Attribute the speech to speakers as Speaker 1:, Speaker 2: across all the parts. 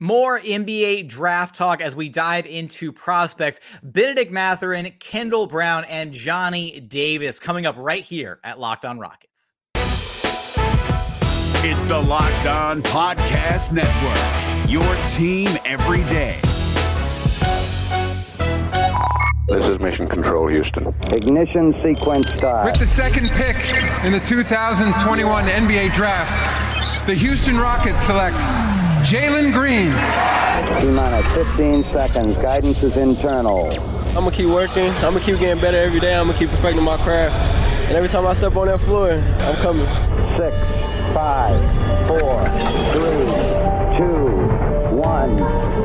Speaker 1: More NBA draft talk as we dive into prospects. Bennedict Mathurin, Kendall Brown, and Johnny Davis coming up right here at Locked On Rockets.
Speaker 2: It's the Locked On Podcast Network, your team every day.
Speaker 3: This is Mission Control, Houston.
Speaker 4: Ignition sequence start.
Speaker 5: With the second pick in the 2021 NBA Draft, the Houston Rockets select Jalen Green.
Speaker 4: T-minus 15 seconds. Guidance is internal.
Speaker 6: I'm going to keep working. I'm going to keep getting better every day. I'm going to keep perfecting my craft. And every time I step on that floor, I'm coming.
Speaker 4: 6, 5, 4, 3, 2, 1.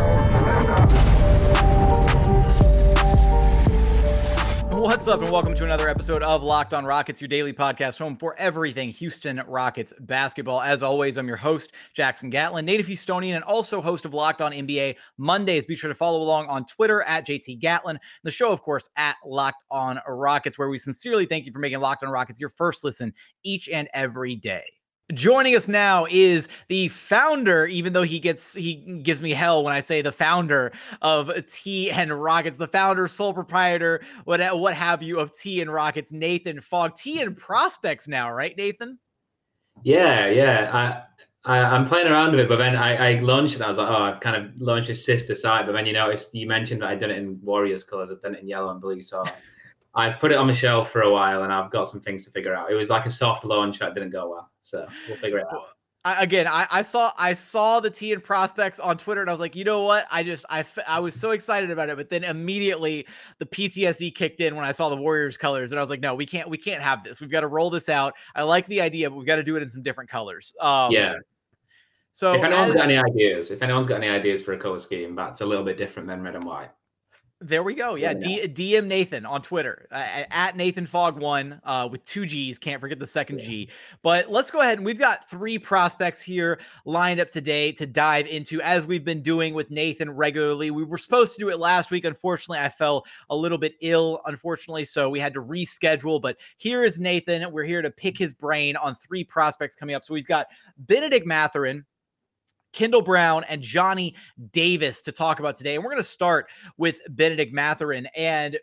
Speaker 1: What's up, and welcome to another episode of Locked On Rockets, your daily podcast home for everything Houston Rockets basketball. As always, I'm your host, Jackson Gatlin, native Houstonian, and also host of Locked On NBA Mondays. Be sure to follow along on Twitter at JT Gatlin. The show, of course, at Locked On Rockets, where we sincerely thank you for making Locked On Rockets your first listen each and every day. Joining us now is the founder, even though he gives me hell when I say the founder of TN Rockets, the founder, sole proprietor, what have you, of TN Rockets, Nathan Fogg. TN Prospects now, right, Nathan?
Speaker 7: Yeah. I'm playing around with it, but then I launched it. I was like, I've kind of launched a sister site, but then you mentioned that I'd done it in Warriors colors. I've done it in yellow and blue, so I've put it on my shelf for a while, and I've got some things to figure out. It was like a soft launch that didn't go well, so we'll figure it out.
Speaker 1: I saw the TN Prospects on Twitter, and I was like, you know what? I was so excited about it, but then immediately the PTSD kicked in when I saw the Warriors colors, and I was like, no, we can't have this. We've got to roll this out. I like the idea, but we've got to do it in some different colors.
Speaker 7: Yeah.
Speaker 1: So
Speaker 7: if anyone's got any ideas for a color scheme, that's a little bit different than red and white.
Speaker 1: There we go. Yeah. DM Nathan on Twitter at NathanFogg1 with 2 G's. Can't forget the second G. But let's go ahead, and we've got 3 prospects here lined up today to dive into, as we've been doing with Nathan regularly. We were supposed to do it last week. Unfortunately, I fell a little bit ill, so we had to reschedule. But here is Nathan. We're here to pick his brain on 3 prospects coming up. So we've got Bennedict Mathurin, Kendall Brown, and Johnny Davis to talk about today. And we're going to start with Bennedict Mathurin. And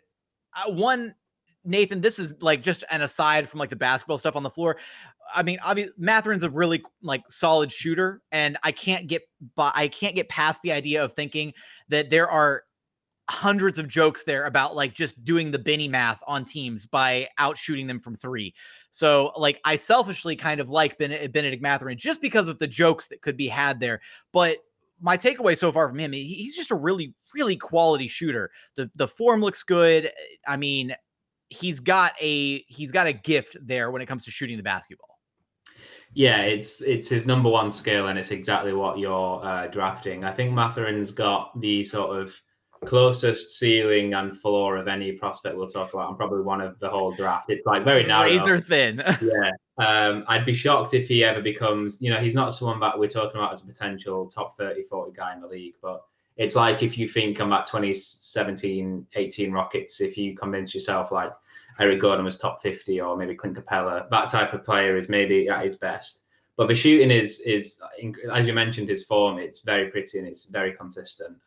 Speaker 1: Nathan, this is like just an aside from like the basketball stuff on the floor. I mean, obviously, Mathurin's a really like solid shooter, and I can't get past the idea of thinking that there are hundreds of jokes there about like just doing the Benny math on teams by outshooting them from 3. So like I selfishly kind of like Bennedict Mathurin just because of the jokes that could be had there. But my takeaway so far from him, he's just a really, really quality shooter. The form looks good. I mean, he's got a gift there when it comes to shooting the basketball.
Speaker 7: Yeah, it's his number one skill, and it's exactly what you're drafting. I think Mathurin's got the sort of closest ceiling and floor of any prospect we'll talk about, and probably one of the whole draft. It's like very narrow,
Speaker 1: razor thin.
Speaker 7: Yeah. I'd be shocked if he ever becomes, he's not someone that we're talking about as a potential top 30, 40 guy in the league, but it's like if you think on that 2017, 18 Rockets, if you convince yourself like Eric Gordon was top 50 or maybe Clint Capella, that type of player is maybe at his best. But the shooting is as you mentioned, his form, it's very pretty and it's very consistent.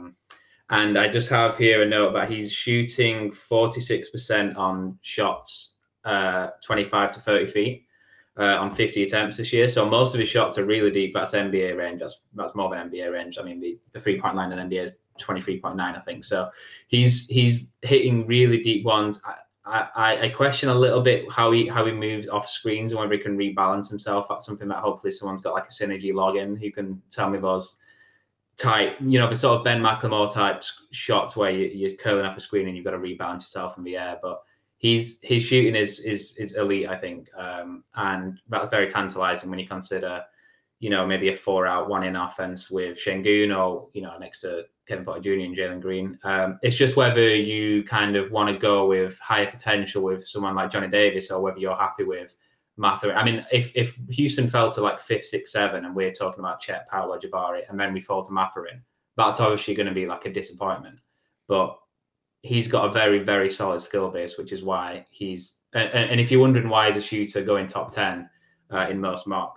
Speaker 7: And I just have here a note that he's shooting 46% on shots 25 to 30 feet on 50 attempts this year. So most of his shots are really deep. That's NBA range. That's more than NBA range. I mean, the 3-point line in NBA is 23.9, I think. So he's hitting really deep ones. I question a little bit how he moves off screens and whether he can rebalance himself. That's something that hopefully someone's got like a synergy login who can tell me those tight, the sort of Ben McLemore type shots where you're curling off a screen and you've got to rebalance yourself in the air. But his shooting is elite, I think, and that's very tantalizing when you consider, maybe a 4-out, 1-in offense with Şengün or next to Kevin Porter Jr. and Jalen Green. It's just whether you kind of want to go with higher potential with someone like Johnny Davis or whether you're happy with Mathurin. I mean, if Houston fell to like 5th, 6th, 7, and we're talking about Chet, Paolo, Jabari, and then we fall to Mathurin, that's obviously going to be like a disappointment. But he's got a very, very solid skill base, which is why he's. And if you're wondering why he's a shooter going top 10 in most mocks,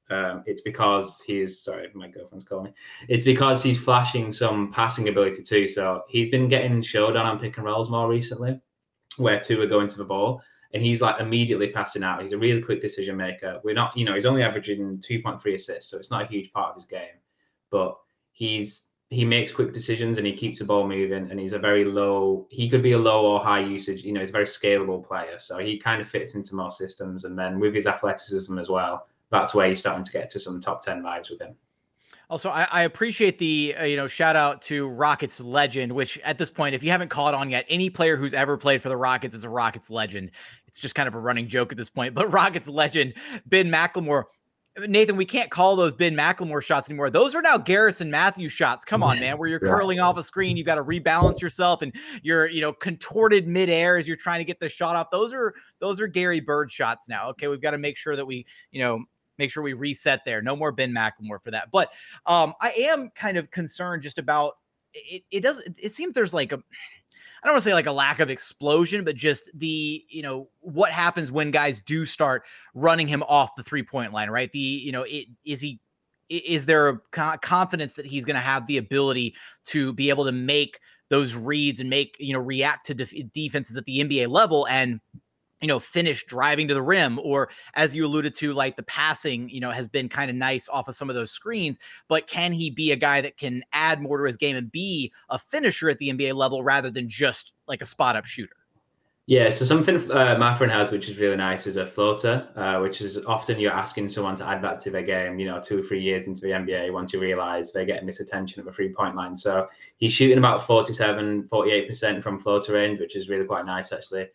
Speaker 7: it's because sorry, my girlfriend's calling me. It's because he's flashing some passing ability too. So he's been getting showdown on pick and rolls more recently, where two are going to the ball, and he's like immediately passing out. He's a really quick decision maker. We're not, he's only averaging 2.3 assists, so it's not a huge part of his game, but he makes quick decisions and he keeps the ball moving, and he could be a low or high usage, he's a very scalable player. So he kind of fits into most systems. And then with his athleticism as well, that's where he's starting to get to some top 10 vibes with him.
Speaker 1: Also, I appreciate the, shout out to Rockets legend, which at this point, if you haven't caught on yet, any player who's ever played for the Rockets is a Rockets legend. It's just kind of a running joke at this point, but Rockets legend, Ben McLemore. Nathan, we can't call those Ben McLemore shots anymore. Those are now Garrison Matthews shots. Come on, man, where you're curling off a screen. You got to rebalance yourself and you're, contorted midair as you're trying to get the shot off. Those are Gary Bird shots now. Okay. We've got to make sure that we, make sure we reset there. No more Ben McLemore for that. But I am kind of concerned just about it. It seems there's like I don't want to say like a lack of explosion, but just the, what happens when guys do start running him off the 3-point line, right? Is there a confidence that he's going to have the ability to be able to make those reads and react to defenses at the NBA level and, finish driving to the rim? Or as you alluded to, like the passing, has been kind of nice off of some of those screens, but can he be a guy that can add more to his game and be a finisher at the NBA level rather than just like a spot up shooter?
Speaker 7: Yeah, so something Mathurin has, which is really nice, is a floater, which is often you're asking someone to add that to their game, 2 or 3 years into the NBA, once you realize they're getting this attention at the 3-point line. So he's shooting about 48% from floater range, which is really quite nice, actually.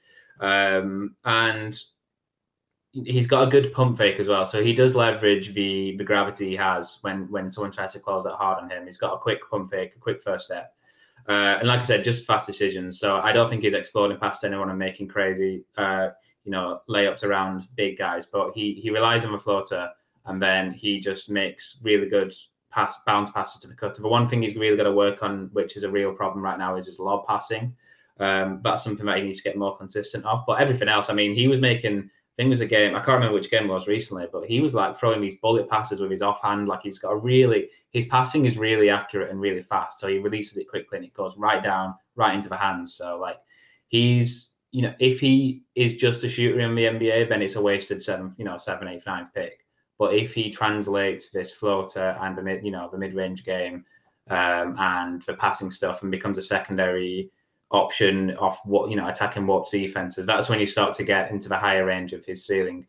Speaker 7: And he's got a good pump fake as well. So he does leverage the gravity he has when someone tries to close that hard on him. He's got a quick pump fake, a quick first step. And like I said, just fast decisions. So I don't think he's exploding past anyone and making crazy, layups around big guys, but he relies on the floater, and then he just makes really good bounce passes to the cutter. The one thing he's really got to work on, which is a real problem right now, is his lob passing. That's something that he needs to get more consistent of. But everything else, he was making, I think it was a game, I can't remember which game it was recently, but he was like throwing these bullet passes with his offhand. Like his passing is really accurate and really fast. So he releases it quickly and it goes right down, right into the hands. So like he's, if he is just a shooter in the NBA, then it's a wasted 7th, 8th, 9th pick. But if he translates this floater and the mid-range game and the passing stuff and becomes a secondary option of attacking warp defenses, that's when you start to get into the higher range of his ceiling.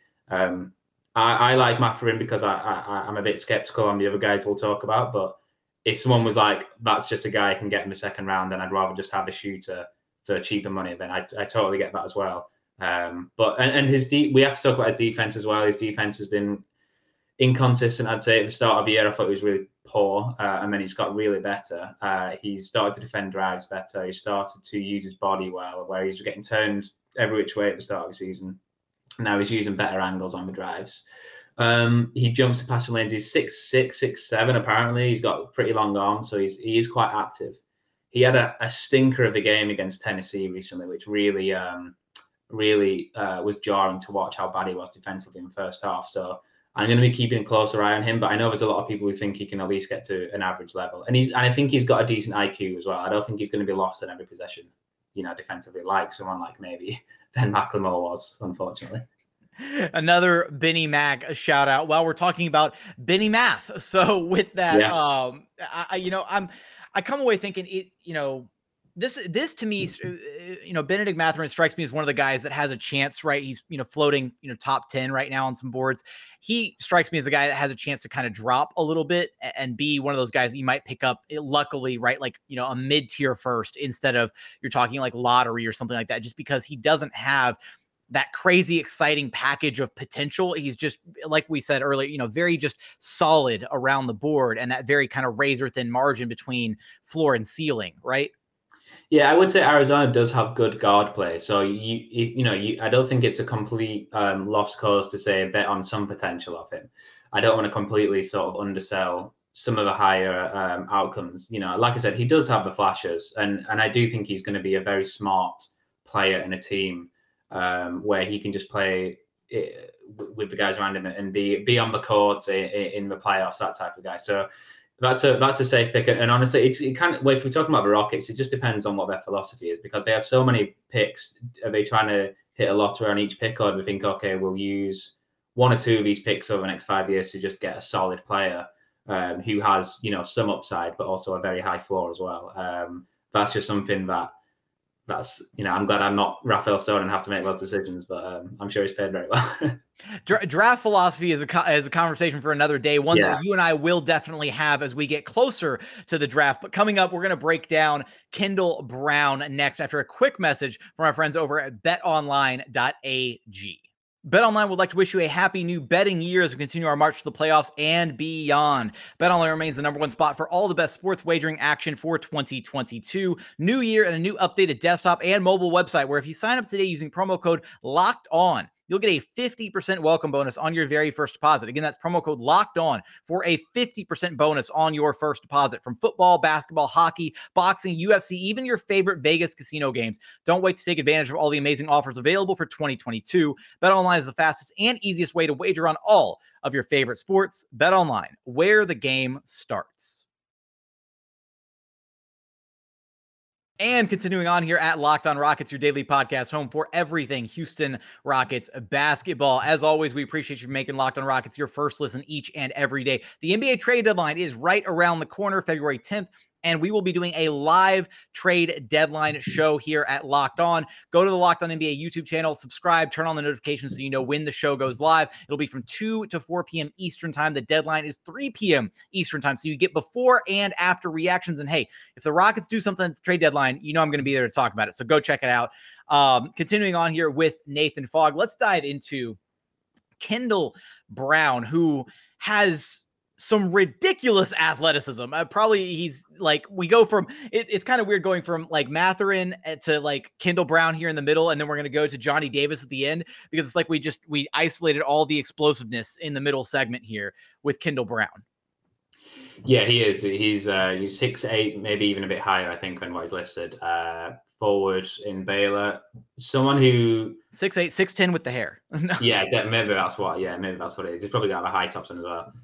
Speaker 7: I like Mathurin because I'm a bit skeptical on the other guys we'll talk about, but if someone was like, that's just a guy I can get in the second round and I'd rather just have a shooter for cheaper money, then I totally get that as well. But we have to talk about his defense as well. His defense has been inconsistent, I'd say. At the start of the year, I thought he was really poor, and then he's got really better. He started to defend drives better. He started to use his body well, where he's getting turned every which way at the start of the season. Now he's using better angles on the drives. He jumps to passing lanes. He's 6'6", 6'7", apparently. He's got pretty long arms, so he is quite active. He had a stinker of a game against Tennessee recently, which really was jarring to watch how bad he was defensively in the first half. So I'm going to be keeping a closer eye on him, but I know there's a lot of people who think he can at least get to an average level. And I think he's got a decent IQ as well. I don't think he's going to be lost in every possession, defensively, like someone like maybe Ben McLemore was, unfortunately.
Speaker 1: Another Benny Mac shout out while we're talking about Benny Math. So with that, I come away thinking this to me, Bennedict Mathurin strikes me as one of the guys that has a chance, right? He's, floating, top 10 right now on some boards. He strikes me as a guy that has a chance to kind of drop a little bit and be one of those guys that you might pick up, luckily, right? Like, a mid-tier first instead of you're talking like lottery or something like that, just because he doesn't have that crazy exciting package of potential. He's just, like we said earlier, very just solid around the board and that very kind of razor thin margin between floor and ceiling, right?
Speaker 7: Yeah, I would say Arizona does have good guard play. So I don't think it's a complete lost cause to say bet on some potential of him. I don't want to completely sort of undersell some of the higher outcomes. Like I said, he does have the flashes, and I do think he's going to be a very smart player in a team where he can just play with the guys around him and be on the court in the playoffs, that type of guy. So that's a safe pick. And honestly, it kind of, if we're talking about the Rockets, it just depends on what their philosophy is, because they have so many picks. Are they trying to hit a lottery on each pick, or do they think, okay, we'll use one or two of these picks over the next 5 years to just get a solid player who has, some upside, but also a very high floor as well. That's just something that's I'm glad I'm not Rafael Stone and have to make those decisions, but I'm sure he's paid very well.
Speaker 1: Draft philosophy is a conversation for another day, one that you and I will definitely have as we get closer to the draft. But coming up, we're going to break down Kendall Brown next after a quick message from our friends over at betonline.ag. BetOnline would like to wish you a happy new betting year as we continue our march to the playoffs and beyond. BetOnline remains the number one spot for all the best sports wagering action for 2022. New year and a new updated desktop and mobile website where if you sign up today using promo code LOCKEDON, you'll get a 50% welcome bonus on your very first deposit. Again, that's promo code LOCKED ON for a 50% bonus on your first deposit from football, basketball, hockey, boxing, UFC, even your favorite Vegas casino games. Don't wait to take advantage of all the amazing offers available for 2022. BetOnline is the fastest and easiest way to wager on all of your favorite sports. BetOnline, where the game starts. And continuing on here at Locked On Rockets, your daily podcast home for everything Houston Rockets basketball. As always, we appreciate you making Locked On Rockets your first listen each and every day. The NBA trade deadline is right around the corner, February 10th. And we will be doing a live trade deadline show here at Locked On. Go to the Locked On NBA YouTube channel, subscribe, turn on the notifications so you know when the show goes live. It'll be from 2 to 4 p.m. Eastern time. The deadline is 3 p.m. Eastern time. So you get before and after reactions. And hey, if the Rockets do something at the trade deadline, I'm going to be there to talk about it. So go check it out. Continuing on here with Nathan Fogg, let's dive into Kendall Brown, who has some ridiculous athleticism. He's like, we go from, it's kind of weird going from like Mathurin to like Kendall Brown here in the middle. And then we're going to go to Johnny Davis at the end, because it's like we isolated all the explosiveness in the middle segment here with Kendall Brown.
Speaker 7: Yeah, he is. He's 6'8", maybe even a bit higher, I think, than what he's listed. Forward in Baylor. Someone who
Speaker 1: 6'8", 6'10" with the hair.
Speaker 7: Yeah, maybe that's what it is. He's probably got a high tops on as well.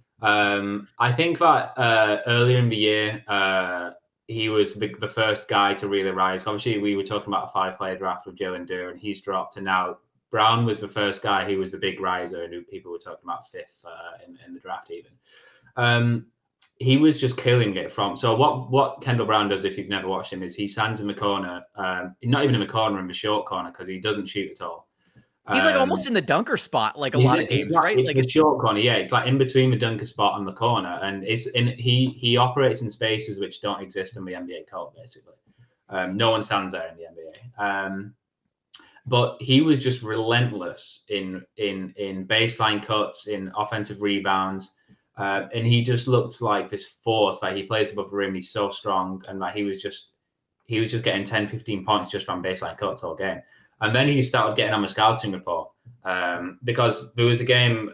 Speaker 7: I think that earlier in the year, he was the first guy to really rise. Obviously, we were talking about a 5-player draft with Jalen Duren, and he's dropped, and now Brown was the first guy who was the big riser, and who people were talking about fifth in the draft even. He was just killing it from. So what Kendall Brown does, if you've never watched him, is he stands in the corner, not even in the corner, in the short corner, because he doesn't shoot at all.
Speaker 1: He's like almost in the dunker spot, like a lot of games, right?
Speaker 7: It's like a short corner, yeah. It's like in between the dunker spot and the corner, and he operates in spaces which don't exist in the NBA court, basically. No one stands there in the NBA. But he was just relentless in baseline cuts, in offensive rebounds, and he just looked like this force. Like, he plays above the rim, he's so strong, and like he was just getting 10, 15 points just from baseline cuts all game. And then he started getting on the scouting report because there was a game,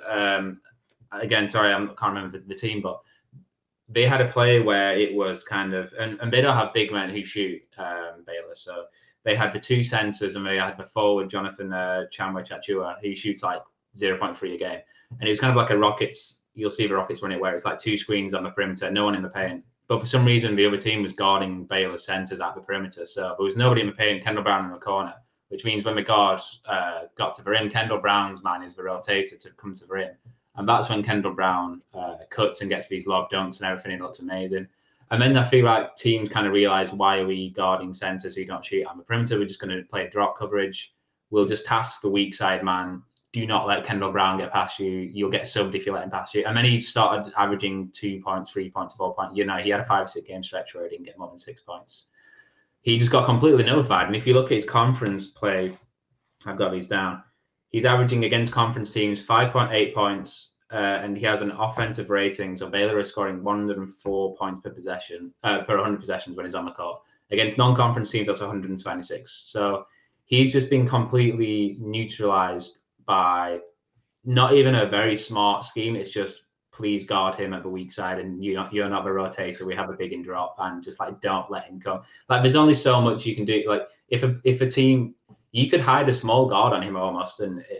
Speaker 7: again, sorry, I can't remember the team, but they had a play where it was kind of, and they don't have big men who shoot, Baylor. So they had the two centers, and they had the forward, Jonathan Tchamwa, who shoots like 0.3 a game. And it was kind of like a Rockets, you'll see the Rockets run it, where it's like two screens on the perimeter, no one in the paint. But for some reason, the other team was guarding Baylor centers at the perimeter. So there was nobody in the paint, Kendall Brown in the corner, which means when the guard got to the rim, Kendall Brown's man is the rotator to come to the rim. And that's when Kendall Brown cuts and gets these lob dunks and everything. It looks amazing. And then I feel like teams kind of realize, why are we guarding centers who don't shoot on the perimeter? We're just going to play drop coverage. We'll just task the weak side man. Do not let Kendall Brown get past you. You'll get subbed if you let him pass you. And then he started averaging 2 points, 3 points, 4 points. He had a 5 or 6 game stretch where he didn't get more than 6 points. He just got completely nullified. And if you look at his conference play, I've got these down. He's averaging against conference teams 5.8 points, and he has an offensive rating. So Baylor is scoring 104 points per possession, per 100 possessions when he's on the court. Against non-conference teams, that's 126. So he's just been completely neutralized by not even a very smart scheme. It's just, please guard him at the weak side, and you're not the rotator. We have a big in drop, and just like, don't let him come. Like, there's only so much you can do. Like, if a team, you could hide a small guard on him almost, and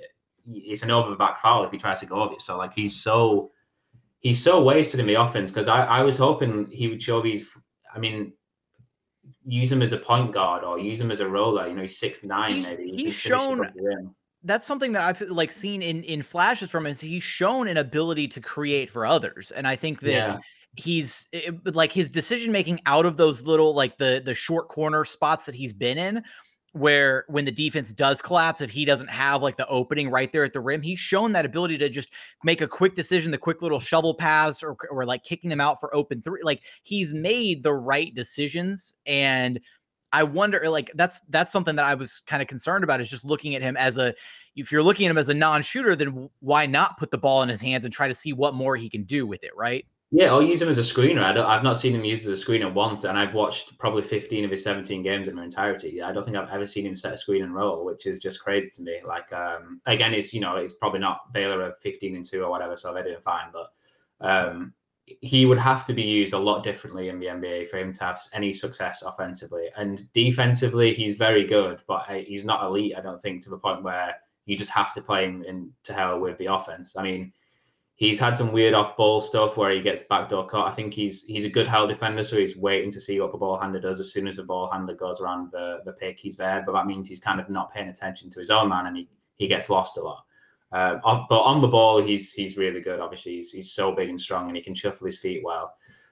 Speaker 7: it's an over the back foul if he tries to go over it. So like he's so wasted in the offense, because I was hoping he would show these. I mean, use him as a point guard or use him as a roller. He's 6'9", maybe.
Speaker 1: He's shown. That's something that I've like seen in flashes from him. He's shown an ability to create for others, and I think that he's like his decision making out of those little like the short corner spots that he's been in, where when the defense does collapse, if he doesn't have like the opening right there at the rim, he's shown that ability to just make a quick decision, the quick little shovel pass, or like kicking them out for open three. Like he's made the right decisions. And I wonder, like, that's something that I was kind of concerned about, is just looking at him if you're looking at him as a non-shooter, then why not put the ball in his hands and try to see what more he can do with it, right?
Speaker 7: Yeah, I'll use him as a screener. I've not seen him used as a screener once, and I've watched probably 15 of his 17 games in their entirety. I don't think I've ever seen him set a screen and roll, which is just crazy to me. Like, again, it's probably not Baylor at 15-2 or whatever, so they're doing fine. But he would have to be used a lot differently in the NBA for him to have any success offensively. And defensively, he's very good, but he's not elite, I don't think, to the point where you just have to play him into hell with the offense. I mean, he's had some weird off-ball stuff where he gets backdoor cut. I think he's a good hell defender, so he's waiting to see what the ball handler does. As soon as the ball handler goes around the pick, he's there. But that means he's kind of not paying attention to his own man, and he gets lost a lot. But on the ball, he's really good. Obviously, he's so big and strong, and he can shuffle his feet well.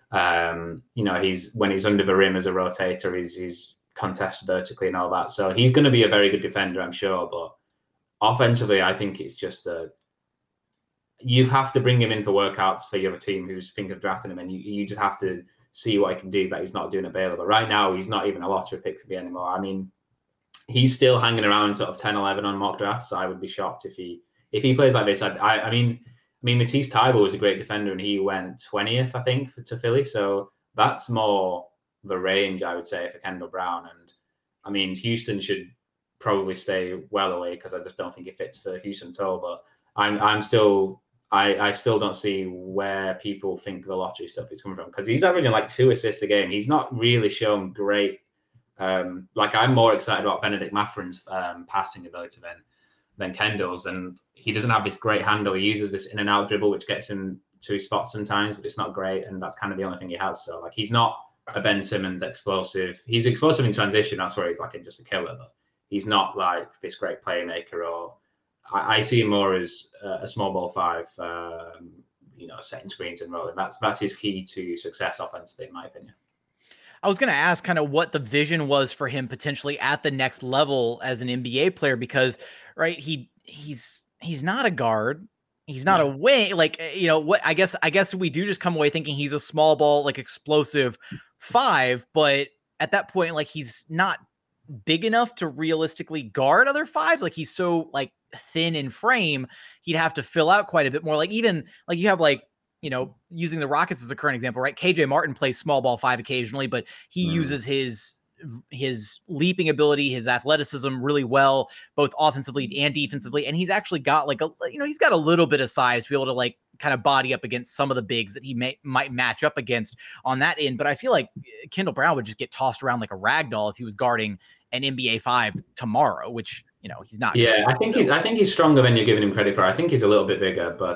Speaker 7: When he's under the rim as a rotator, he's contested vertically and all that. So he's going to be a very good defender, I'm sure. But offensively, I think it's just you have to bring him in for workouts for your other team who's thinking of drafting him, and you just have to see what he can do that he's not doing at Baylor. But right now, he's not even a lottery pick for me anymore. I mean, he's still hanging around sort of 10-11 on mock drafts. So I would be shocked if he plays like this. I mean, Matisse Thybulle was a great defender, and he went 20th, I think, to Philly. So that's more the range, I would say, for Kendall Brown. And I mean, Houston should probably stay well away, because I just don't think it fits for Houston at all. But I still don't see where people think the lottery stuff is coming from, because he's averaging like 2 assists a game. He's not really shown great. Like, I'm more excited about Benedict Matherin's passing ability than Kendall's, and he doesn't have this great handle. He uses this in and out dribble, which gets him to his spot sometimes, but it's not great, and that's kind of the only thing he has. So like, he's not a Ben Simmons explosive. He's explosive in transition. That's where he's like just a killer, but he's not like this great playmaker. Or I see him more as a small ball five, setting screens and rolling. That's his key to success offensively, in my opinion.
Speaker 1: I was going to ask kind of what the vision was for him potentially at the next level as an NBA player, because right, he's not a guard. He's not a wing. Like, what, I guess we do just come away thinking he's a small ball, like explosive 5, but at that point, like, he's not big enough to realistically guard other 5s. Like, he's so like thin in frame, he'd have to fill out quite a bit more. Like, even like you have like, using the Rockets as a current example, right? KJ Martin plays small ball 5 occasionally, but he uses his leaping ability, his athleticism really well, both offensively and defensively. And he's actually got like he's got a little bit of size to be able to like kind of body up against some of the bigs that he might match up against on that end. But I feel like Kendall Brown would just get tossed around like a rag doll if he was guarding an NBA 5 tomorrow, which he's not. Yeah,
Speaker 7: I think he's stronger than you're giving him credit for. I think he's a little bit bigger, but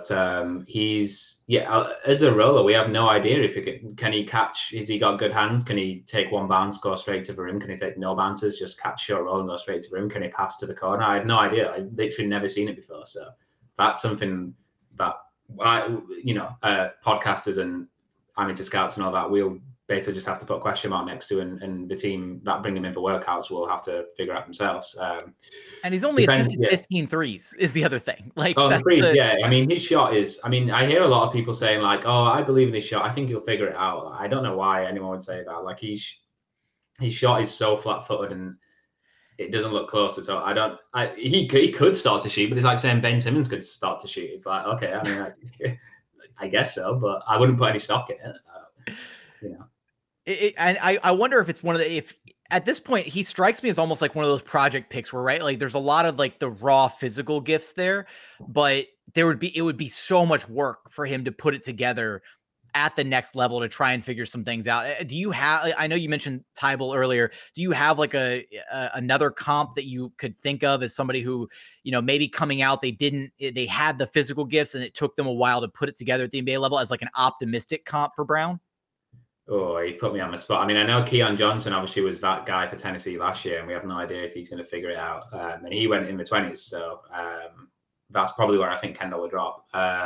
Speaker 7: as a roller, we have no idea if can he catch. Has he got good hands? Can he take one bounce, go straight to the rim? Can he take no bounces, just catch short roll and go straight to the rim? Can he pass to the corner? I have no idea. I've literally never seen it before. So that's something that podcasters and amateur scouts and all that, we'll basically just have to put a question mark next to, and the team that bring him in for workouts will have to figure out themselves.
Speaker 1: And he's only attempted 15 threes is the other thing. Like,
Speaker 7: the threes, I mean, his shot is, I hear a lot of people saying like, oh, I believe in his shot. I think he'll figure it out. I don't know why anyone would say that. Like, his shot is so flat-footed and it doesn't look close at all. He could start to shoot, but it's like saying Ben Simmons could start to shoot. It's like, okay, I guess so, but I wouldn't put any stock in it.
Speaker 1: And I wonder if it's if at this point he strikes me as almost like one of those project picks where, right, like there's a lot of like the raw physical gifts there, but it would be so much work for him to put it together at the next level to try and figure some things out. Do you have, I know you mentioned Tybal earlier. Do you have like another comp that you could think of as somebody who, maybe coming out, they had the physical gifts and it took them a while to put it together at the NBA level as like an optimistic comp for Brown?
Speaker 7: Oh, he put me on the spot. I mean, I know Keon Johnson obviously was that guy for Tennessee last year, and we have no idea if he's going to figure it out. And he went in the 20s, so that's probably where I think Kendall would drop.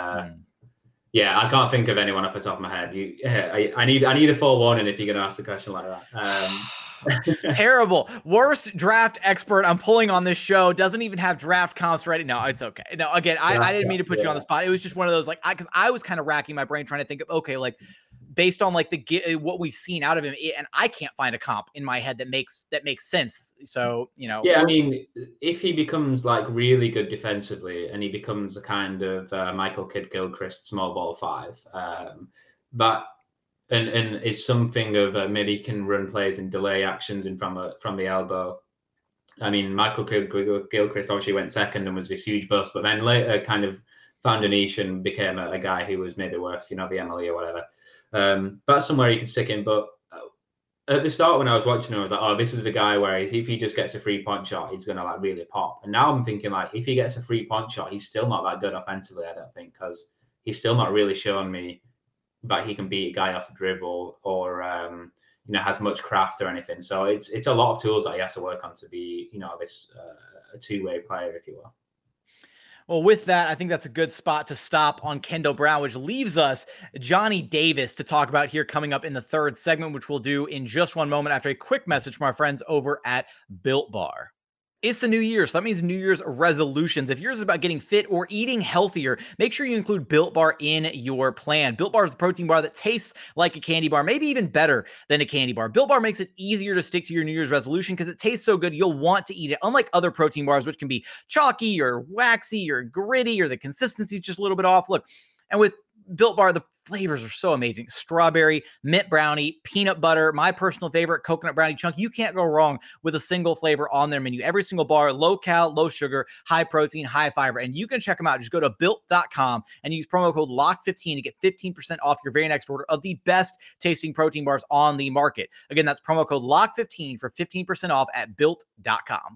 Speaker 7: Yeah, I can't think of anyone off the top of my head. I need a forewarning if you're going to ask a question like that.
Speaker 1: Terrible. Worst draft expert I'm pulling on this show. Doesn't even have draft comps ready. No, it's okay. No, again, I didn't mean to put you on the spot. It was just one of those, like, because I was kind of racking my brain trying to think of, okay, like, based on like what we've seen out of him, and I can't find a comp in my head that makes sense. So,
Speaker 7: yeah, I mean, if he becomes like really good defensively and he becomes a kind of Michael Kidd-Gilchrist small ball 5, that and is something of maybe he can run plays and delay actions in from the elbow. I mean, Michael Kidd-Gilchrist obviously went second and was this huge bust, but then later kind of found a niche and became a guy who was maybe worth the MLE or whatever. That's somewhere you can stick in. But at the start when I was watching him, I was like, oh, this is the guy where if he just gets a 3-point shot, he's going to like really pop. And now I'm thinking like, if he gets a 3-point shot, he's still not that good offensively, I don't think, because he's still not really shown me that he can beat a guy off a dribble or, has much craft or anything. So it's a lot of tools that he has to work on to be, this a two-way player, if you will.
Speaker 1: Well, with that, I think that's a good spot to stop on Kendall Brown, which leaves us Johnny Davis to talk about here coming up in the third segment, which we'll do in just one moment after a quick message from our friends over at Built Bar. It's the new year, so that means New Year's resolutions. If yours is about getting fit or eating healthier, make sure you include Built Bar in your plan. Built Bar is the protein bar that tastes like a candy bar, maybe even better than a candy bar. Built Bar makes it easier to stick to your New Year's resolution because it tastes so good, you'll want to eat it. Unlike other protein bars, which can be chalky or waxy or gritty or the consistency is just a little bit off. Look, and with Built Bar, the flavors are so amazing. Strawberry, mint brownie, peanut butter, my personal favorite, coconut brownie chunk. You can't go wrong with a single flavor on their menu. Every single bar, low cal, low sugar, high protein, high fiber. And you can check them out. Just go to built.com and use promo code LOCK15 to get 15% off your very next order of the best tasting protein bars on the market. Again, that's promo code LOCK15 for 15% off at built.com.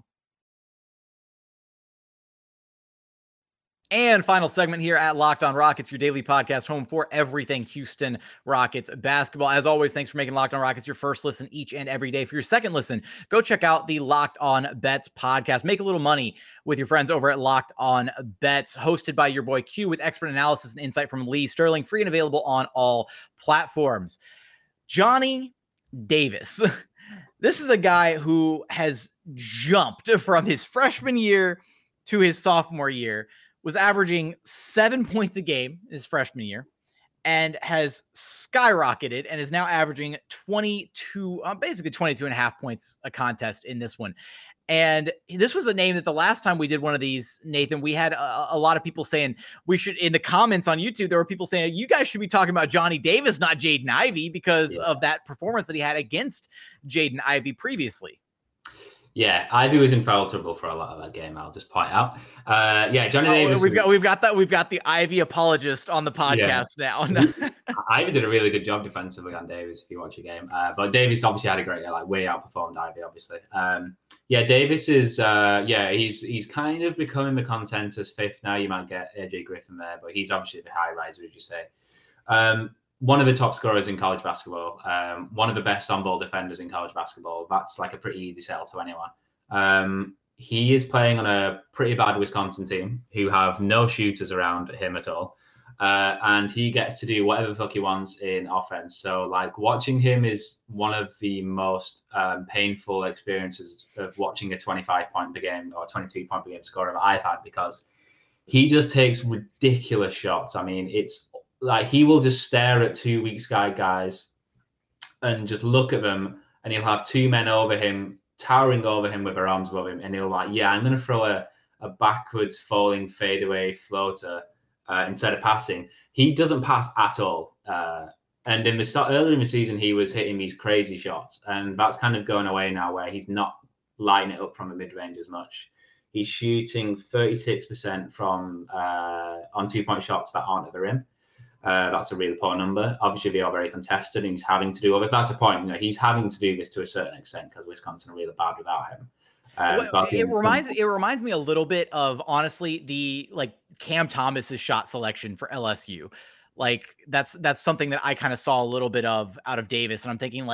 Speaker 1: And final segment here at Locked On Rockets, your daily podcast home for everything Houston Rockets basketball. As always, thanks for making Locked On Rockets your first listen each and every day. For your second listen, go check out the Locked On Bets podcast. Make a little money with your friends over at Locked On Bets, hosted by your boy Q with expert analysis and insight from Lee Sterling, free and available on all platforms. Johnny Davis. This is a guy who has jumped from his freshman year to his sophomore year, was averaging 7 points a game in his freshman year, and has skyrocketed and is now averaging 22 and a half points a contest in this one. And this was a name that the last time we did one of these, Nathan, we had a lot of people saying we should, in the comments on YouTube, there were people saying, you guys should be talking about Johnny Davis, not Jaden Ivey, because of that performance that he had against Jaden Ivey previously.
Speaker 7: Yeah, Ivy was in foul trouble for a lot of that game, I'll just point out. Johnny Davis.
Speaker 1: We've got the Ivy apologist on the podcast now.
Speaker 7: Ivy did a really good job defensively on Davis if you watch a game. But Davis obviously had a great year, like way outperformed Ivy, obviously. Davis is he's kind of becoming the consensus fifth now. You might get AJ Griffin there, but he's obviously the high riser, as you say. One of the top scorers in college basketball, one of the best on-ball defenders in college basketball. That's like a pretty easy sell to anyone. He is playing on a pretty bad Wisconsin team who have no shooters around him at all. And he gets to do whatever the fuck he wants in offense. So like watching him is one of the most painful experiences of watching a 25-point per game or 22-point per game scorer that I've had, because he just takes ridiculous shots. I mean, it's like he will just stare at 2 weak sky guys and just look at them, and he'll have two men over him, towering over him with their arms above him, and he'll like, I'm going to throw a backwards falling fadeaway floater instead of passing. He doesn't pass at all. And earlier in the season, he was hitting these crazy shots, and that's kind of going away now, where he's not lighting it up from the mid-range as much. He's shooting 36% from on 2-point shots that aren't at the rim. That's a really poor number. Obviously, they are very contested, and he's having to do it. That's the point. He's having to do this to a certain extent because Wisconsin are really bad without him.
Speaker 1: It reminds me a little bit of, honestly, the Cam Thomas's shot selection for LSU. Like that's something that I kind of saw a little bit of out of Davis, and I'm thinking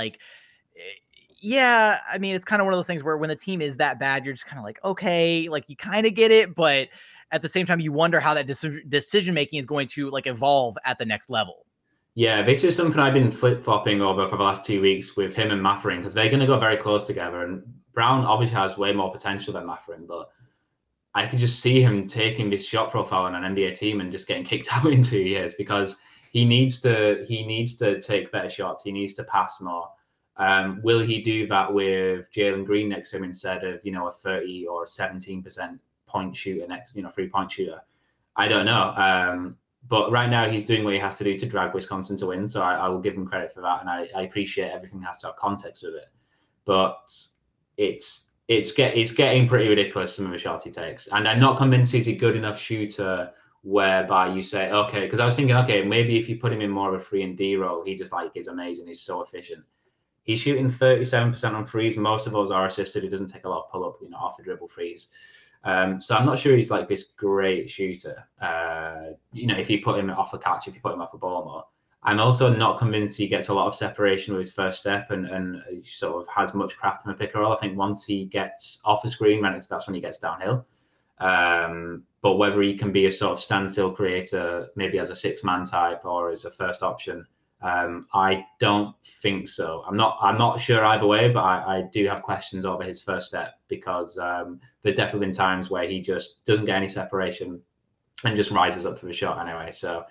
Speaker 1: yeah, I mean, it's kind of one of those things where when the team is that bad, you're just kind of like, okay, like you kind of get it, but at the same time, you wonder how that decision making is going to evolve at the next level.
Speaker 7: Yeah, this is something I've been flip-flopping over for the last 2 weeks with him and Mathurin, because they're going to go very close together. And Brown obviously has way more potential than Mathurin, but I can just see him taking this shot profile on an NBA team and just getting kicked out in 2 years, because he needs to take better shots. He needs to pass more. Will he do that with Jalen Green next to him instead of, a 30 or 17% point shooter next, 3-point shooter? I don't know. But right now he's doing what he has to do to drag Wisconsin to win. So I will give him credit for that. And I appreciate everything has to have context with it. But it's getting pretty ridiculous, some of the shots he takes. And I'm not convinced he's a good enough shooter whereby you say, okay, because I was thinking, okay, maybe if you put him in more of a 3-and-D role, he just is amazing. He's so efficient. He's shooting 37% on threes. Most of those are assisted. He doesn't take a lot of pull-up, off the dribble threes. So I'm not sure he's this great shooter. If you put him off a catch, if you put him off a ball more. I'm also not convinced he gets a lot of separation with his first step and sort of has much craft in the pick and roll. I think once he gets off the screen, that's when he gets downhill. But whether he can be a sort of standstill creator, maybe as a 6-man type or as a first option, I don't think so. I'm not sure either way, but I do have questions over his first step, because there's definitely been times where he just doesn't get any separation and just rises up for the shot anyway. So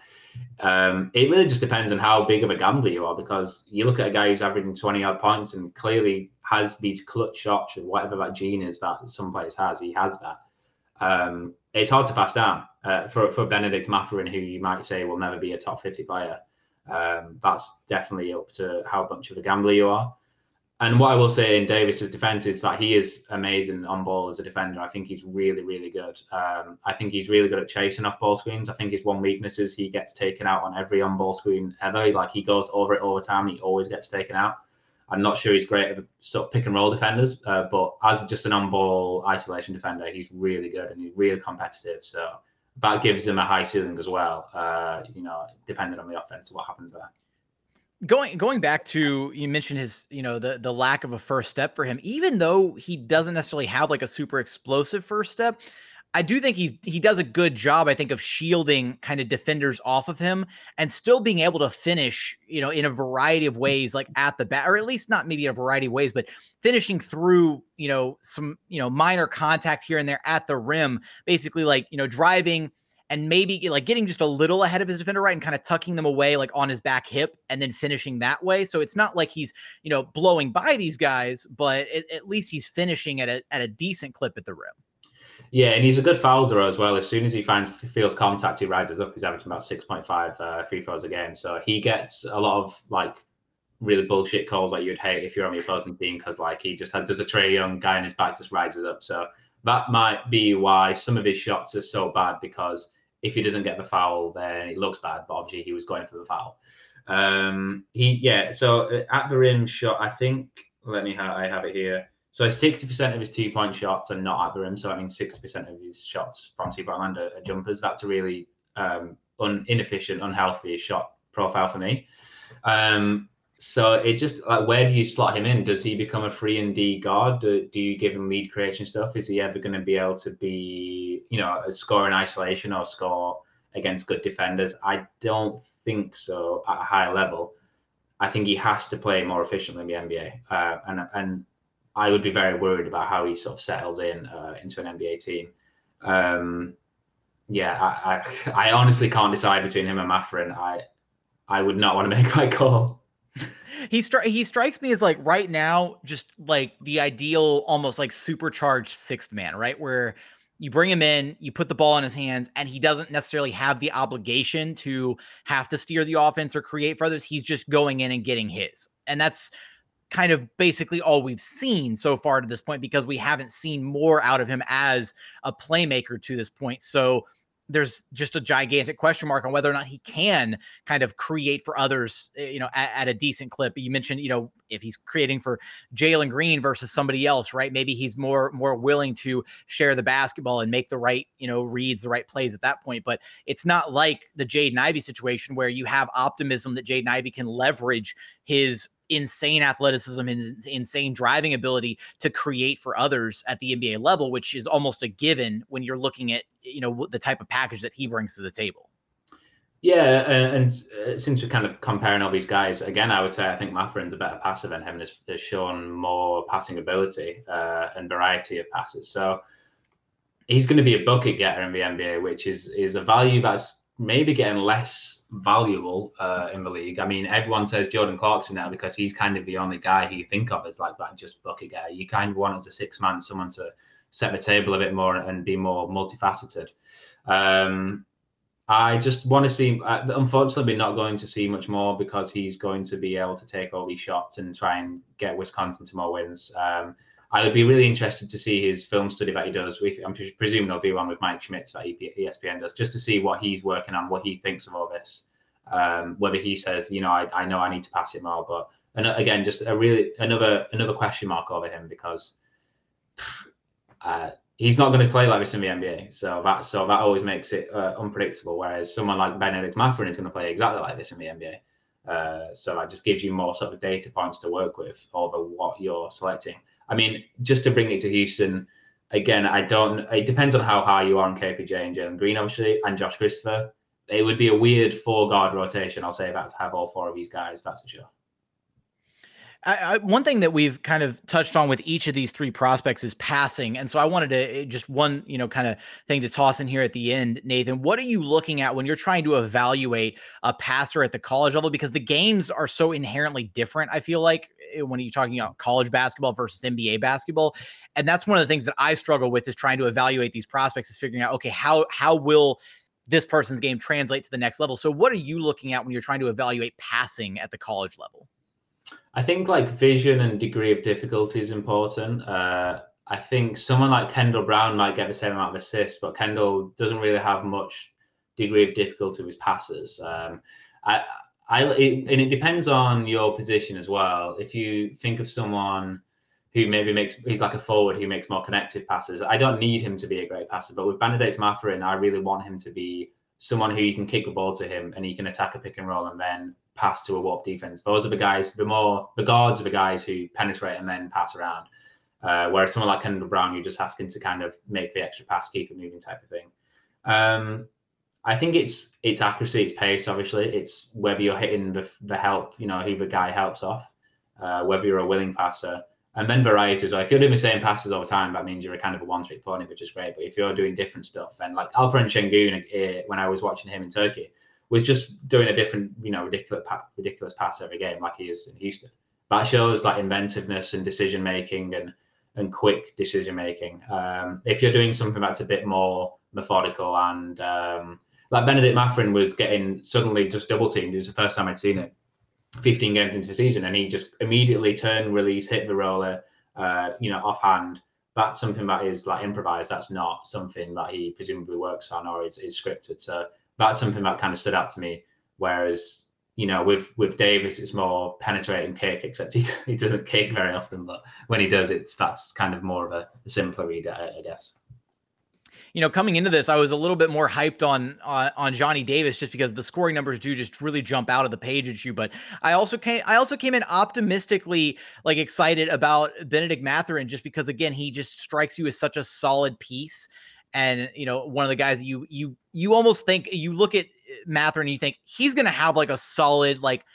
Speaker 7: it really just depends on how big of a gambler you are, because you look at a guy who's averaging 20-odd points and clearly has these clutch shots or whatever that gene is that some players has. He has that. It's hard to pass down for Benedict Mathurin, who you might say will never be a top 50 player. That's definitely up to how much of a gambler you are. And what I will say in Davis's defense is that he is amazing on ball as a defender. I think he's really, really good. I think he's really good at chasing off ball screens. I think his one weakness is he gets taken out on every on-ball screen ever. He goes over it all the time. He always gets taken out. I'm not sure he's great at the sort of pick and roll defenders, but as just an on-ball isolation defender, he's really good and he's really competitive. So that gives him a high ceiling as well, depending on the offense and what happens there.
Speaker 1: Going back to, you mentioned his, the lack of a first step for him, even though he doesn't necessarily have a super explosive first step, I do think he does a good job, I think, of shielding kind of defenders off of him and still being able to finish, in a variety of ways, at the back, or at least not maybe in a variety of ways, but finishing through, some, minor contact here and there at the rim, basically driving and maybe getting just a little ahead of his defender, right, and kind of tucking them away on his back hip and then finishing that way. So it's not like he's, blowing by these guys, but at least he's finishing at a decent clip at the rim.
Speaker 7: Yeah, and he's a good foul drawer as well. As soon as he feels contact, he rises up. He's averaging about 6.5 free throws a game. So he gets a lot of really bullshit calls you'd hate if you're on the opposing team, because he just does a Trae Young guy in his back, just rises up. So that might be why some of his shots are so bad, because if he doesn't get the foul, then it looks bad. But obviously he was going for the foul. So at the rim shot, I think, I have it here. So 60% of his 2-point shots are not at the rim. So I mean, 60% of his shots from 2-point land are jumpers. That's a really inefficient, unhealthy shot profile for me. So it just where do you slot him in? Does he become a 3-and-D guard? Do you give him lead creation stuff? Is he ever going to be able to be, a score in isolation or score against good defenders? I don't think so at a high level. I think he has to play more efficiently in the NBA. And I would be very worried about how he sort of settles into an NBA team. I honestly can't decide between him and Mathurin. I would not want to make my call.
Speaker 1: He strikes me as right now, just the ideal, almost supercharged sixth man, right? Where you bring him in, you put the ball in his hands, and he doesn't necessarily have the obligation to have to steer the offense or create for others. He's just going in and getting his. And that's kind of basically all we've seen so far to this point, because we haven't seen more out of him as a playmaker to this point. So there's just a gigantic question mark on whether or not he can kind of create for others, at a decent clip. You mentioned, if he's creating for Jalen Green versus somebody else, right? Maybe he's more willing to share the basketball and make the right, reads, the right plays at that point. But it's not like the Jaden Ivey situation where you have optimism that Jaden Ivey can leverage his insane athleticism and insane driving ability to create for others at the NBA level, which is almost a given when you're looking at, the type of package that he brings to the table.
Speaker 7: Yeah, and since we're kind of comparing all these guys, again, I would say I think Mathurin's a better passer than him, has shown more passing ability and variety of passes. So he's going to be a bucket getter in the NBA, which is a value that's maybe getting less valuable in the league. I mean, everyone says Jordan Clarkson now because he's kind of the only guy who you think of as like that just bucket guy. You kind of want as a six man someone to set the table a bit more and be more multifaceted. I just want to see, unfortunately, we're not going to see much more because he's going to be able to take all these shots and try and get Wisconsin to more wins. I would be really interested to see his film study that he does. I'm presuming they'll do one with Mike Schmitz that ESPN does, just to see what he's working on, what he thinks of all this. Whether he says, I know I need to pass it more, but again, just another question mark over him because he's not going to play like this in the NBA. So that always makes it unpredictable. Whereas someone like Bennedict Mathurin is going to play exactly like this in the NBA. So that just gives you more sort of data points to work with over what you're selecting. I mean, just to bring it to Houston, again, it depends on how high you are on KPJ and Jalen Green, obviously, and Josh Christopher. It would be a weird 4-guard rotation, I'll say that, to have all 4 of these guys, that's for sure.
Speaker 1: One thing that we've kind of touched on with each of these 3 prospects is passing. And so I wanted to just one, kind of thing to toss in here at the end, Nathan. What are you looking at when you're trying to evaluate a passer at the college level? Because the games are so inherently different, I feel like, when you're talking about college basketball versus NBA basketball. And that's one of the things that I struggle with is trying to evaluate these prospects, is figuring out, okay, how will this person's game translate to the next level? So what are you looking at when you're trying to evaluate passing at the college level?
Speaker 7: I think like vision and degree of difficulty is important. I think someone like Kendall Brown might get the same amount of assists, but Kendall doesn't really have much degree of difficulty with his passes. And it depends on your position as well. If you think of someone who maybe he's like a forward who makes more connective passes, I don't need him to be a great passer, but with Bennedict Mathurin, I really want him to be someone who you can kick the ball to him and he can attack a pick and roll and then pass to a warp defense. Those are the guys, the guards are the guys who penetrate and then pass around. Whereas someone like Kendall Brown, you just ask him to kind of make the extra pass, keep it moving type of thing. I think it's accuracy, it's pace, obviously. It's whether you're hitting the help, who the guy helps off, whether you're a willing passer. And then variety as well. If you're doing the same passes all the time, that means you're a kind of a one-trick pony, which is great. But if you're doing different stuff, and like Alperen Şengün, when I was watching him in Turkey, was just doing a different, ridiculous pass every game like he is in Houston. That shows like inventiveness and decision-making and quick decision-making. If you're doing something that's a bit more methodical and like Bennedict Mathurin was getting suddenly just double-teamed. It was the first time I'd seen it 15 games into the season, and he just immediately turn, release, hit the roller, offhand. That's something that is like improvised. That's not something that he presumably works on or is scripted. So that's something that kind of stood out to me. Whereas, with Davis, it's more penetrating kick, except he doesn't kick very often. But when he does, that's kind of more of a simpler read, I guess.
Speaker 1: Coming into this, I was a little bit more hyped on Johnny Davis just because the scoring numbers do just really jump out of the page at you. But I also came in optimistically excited about Bennedict Mathurin just because, again, he just strikes you as such a solid piece. And, one of the guys you almost think, you look at Mathurin and you think he's going to have a solid,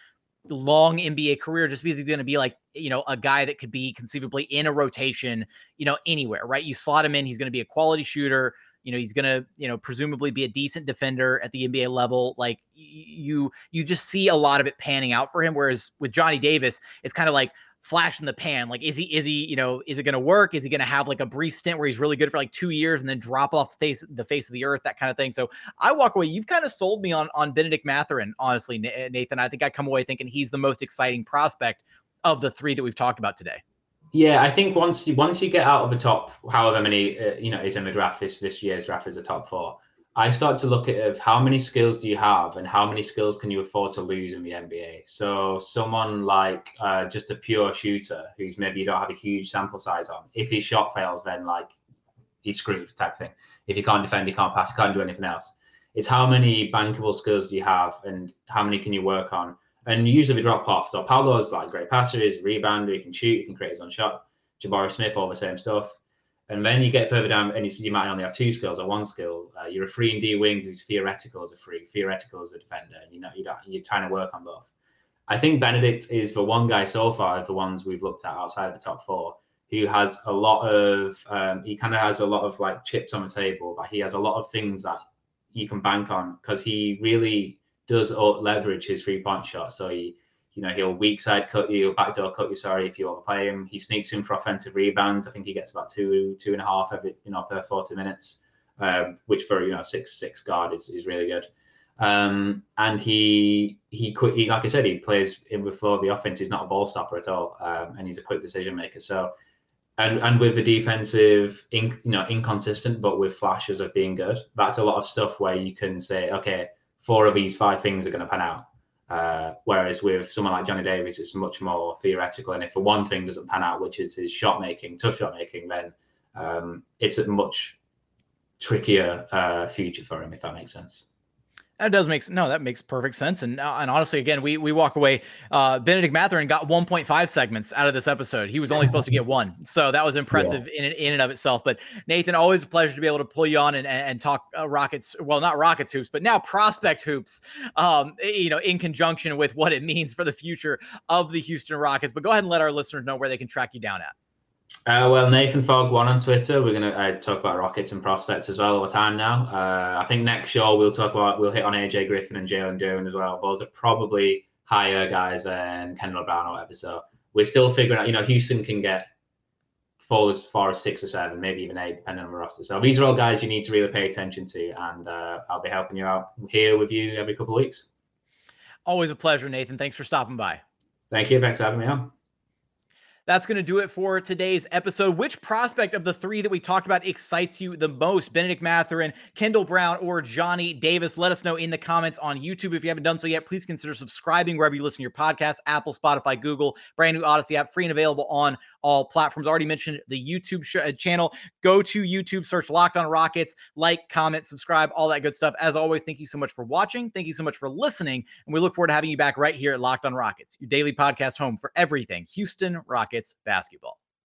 Speaker 1: long NBA career just because he's going to be a guy that could be conceivably in a rotation, anywhere, right? You slot him in, he's going to be a quality shooter. He's going to, presumably be a decent defender at the NBA level. You just see a lot of it panning out for him. Whereas with Johnny Davis, it's kind of like flash in the pan. Is he, is it going to work? Is he going to have a brief stint where he's really good for 2 years and then drop off the face of the earth, that kind of thing. So I walk away. You've kind of sold me on Bennedict Mathurin, honestly, Nathan. I think I come away thinking he's the most exciting prospect of the 3 that we've talked about today.
Speaker 7: Yeah, I think once you get out of the top, however many, is in the draft, this year's draft is a top 4. I start to look at how many skills do you have and how many skills can you afford to lose in the NBA. So someone like just a pure shooter who's maybe you don't have a huge sample size on, if his shot fails, then like he's screwed type thing. If he can't defend, he can't pass, he can't do anything else. It's how many bankable skills do you have and how many can you work on? And usually we drop off. So Paolo's like a great passer, he's a rebounder, he can shoot, he can create his own shot. Jabari Smith, all the same stuff. And then you get further down, and you might only have 2 skills or 1 skill. You're a 3-and-D wing who's theoretical as a 3, theoretical as a defender, and you're trying to work on both. I think Bennedict is the one guy so far of the ones we've looked at outside of the top 4 who has a lot of he kind of has a lot of like chips on the table, but he has a lot of things that you can bank on because he really does leverage his 3-point shot. So he'll weak side cut you, backdoor cut you, if you overplay him. He sneaks in for offensive rebounds. I think he gets about 2.5 every, per 40 minutes, which for, 6'6" guard is really good. And he like I said, he plays in the flow of the offense. He's not a ball stopper at all. And he's a quick decision maker. So, and with the defensive, inconsistent, but with flashes of being good, that's a lot of stuff where you can say, okay, 4 of these 5 things are going to pan out. Whereas with someone like Johnny Davis, it's much more theoretical. And if the one thing doesn't pan out, which is his shot making, tough shot making, then it's a much trickier future for him, if that makes sense.
Speaker 1: That makes perfect sense. And honestly, again, we walk away. Bennedict Mathurin got 1.5 segments out of this episode. He was only supposed to get 1. So that was impressive in and of itself. But Nathan, always a pleasure to be able to pull you on and talk Rockets. Well, not Rockets hoops, but now prospect hoops, in conjunction with what it means for the future of the Houston Rockets. But go ahead and let our listeners know where they can track you down at.
Speaker 7: Well, Nathan Fogg 1 on Twitter. We're going to talk about Rockets and prospects as well all the time now. I think next show we'll hit on AJ Griffin and Jalen Duren as well. Those are probably higher guys than Kendall Brown or whatever. So we're still figuring out, Houston can fall as far as 6 or 7, maybe even 8, depending on the roster. So these are all guys you need to really pay attention to. And I'll be helping you out here with you every couple of weeks.
Speaker 1: Always a pleasure, Nathan. Thanks for stopping by.
Speaker 7: Thank you. Thanks for having me on.
Speaker 1: That's going to do it for today's episode. Which prospect of the 3 that we talked about excites you the most? Bennedict Mathurin, Kendall Brown, or Johnny Davis? Let us know in the comments on YouTube. If you haven't done so yet, please consider subscribing wherever you listen to your podcasts, Apple, Spotify, Google, brand new Odyssey app, free and available on all platforms. Already mentioned the YouTube channel. Go to YouTube, search Locked On Rockets, like, comment, subscribe, all that good stuff. As always, thank you so much for watching. Thank you so much for listening. And we look forward to having you back right here at Locked On Rockets, your daily podcast home for everything Houston Rockets basketball.